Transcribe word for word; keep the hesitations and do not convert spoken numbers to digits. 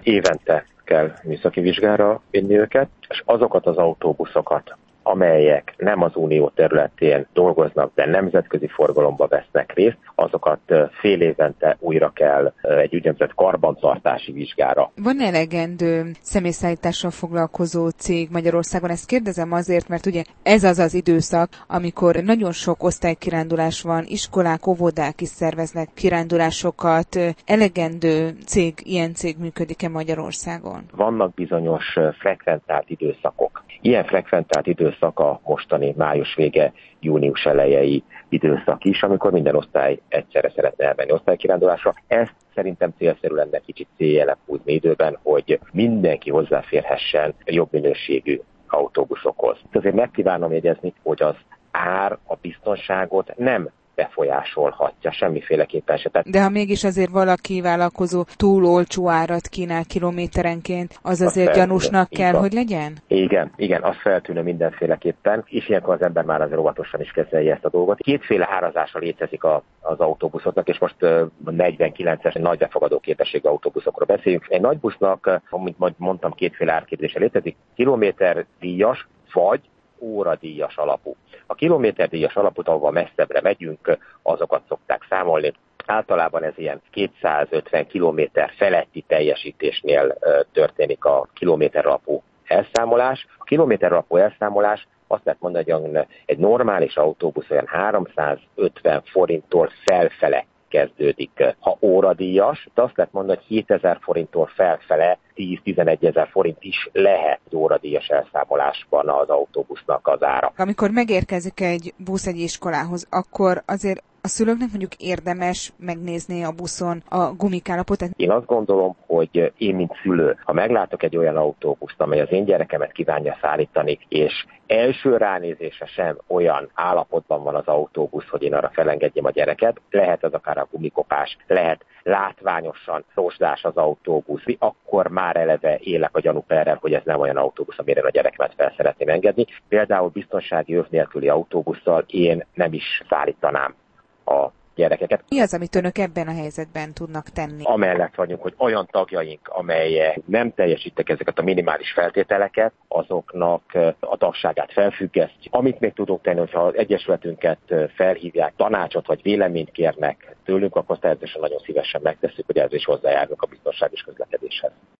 Évente kell műszaki vizsgára vinni őket, és azokat az autóbuszokat, amelyek nem az unió területén dolgoznak, de nemzetközi forgalomba vesznek részt, azokat fél évente újra kell egy úgynevezett karbantartási vizsgára. Van elegendő személyszállítással foglalkozó cég Magyarországon? Ezt kérdezem azért, mert ugye ez az az időszak, amikor nagyon sok osztálykirándulás van, iskolák, óvodák is szerveznek kirándulásokat. Elegendő cég, ilyen cég működik-e Magyarországon? Vannak bizonyos frekventált időszakok. Ilyen frekventált időszak a mostani május vége, június elejei időszak is, amikor minden osztály egyszerre szeretne elmenni osztálykirándulásra. Ezt szerintem célszerű lenne kicsit céljelebb húzni időben, hogy mindenki hozzáférhessen jobb minőségű autóbuszokhoz. Azért megkívánom jegyezni, hogy az ár a biztonságot nem befolyásolhatja semmiféleképpen se. De ha mégis azért valaki vállalkozó túl olcsó árat kínál kilométerenként, az azért az gyanúsnak kell, hogy legyen? Igen, igen, az feltűnő mindenféleképpen, és ilyenkor az ember már azért óvatosan is kezelje ezt a dolgot. Kétféle árazása létezik a, az autóbuszoknak, és most uh, negyvenkilences nagy befogadó képességű autóbuszokról beszéljünk. Egy nagy busznak, amit majd mondtam, kétféle árképzése létezik, kilométerdíjas vagy óradíjas alapú. A kilométerdíjas alapút, ahova messzebbre megyünk, azokat szokták számolni. Általában ez ilyen kétszázötven kilométer feletti teljesítésnél történik a kilométer alapú elszámolás. A kilométer alapú elszámolás azt lehet mondani, hogy egy normális autóbusz olyan háromszázötven forinttól felfele kezdődik. Ha óradíjas, de azt lehet mondani, hogy hétezer forinttól felfele tíz-tizenegy ezer forint is lehet óradíjas elszámolásban az autóbusznak az ára. Amikor megérkezik egy busz egy iskolához, akkor azért a szülőknek mondjuk érdemes megnézni a buszon a gumikállapotát? Én azt gondolom, hogy én, mint szülő, ha meglátok egy olyan autóbuszt, amely az én gyerekemet kívánja szállítani, és első ránézésre sem olyan állapotban van az autóbusz, hogy én arra felengedjem a gyereket, lehet az akár a gumikopás, lehet látványosan rozsdás az autóbusz, akkor már eleve élek a gyanúperrel, hogy ez nem olyan autóbusz, amire a gyerekemet fel szeretném engedni. Például biztonsági öv nélküli autóbusszal én nem is szállítanám a gyerekeket. Mi az, amit önök ebben a helyzetben tudnak tenni? Amellett vagyunk, hogy olyan tagjaink, amelyek nem teljesítik ezeket a minimális feltételeket, azoknak a tagságát felfüggesztjük. Amit még tudunk tenni, hogyha az egyesületünket felhívják, tanácsot vagy véleményt kérnek tőlünk, akkor természetesen nagyon szívesen megtesszük, hogy ez is hozzájárulunk a biztonságos közlekedéshez.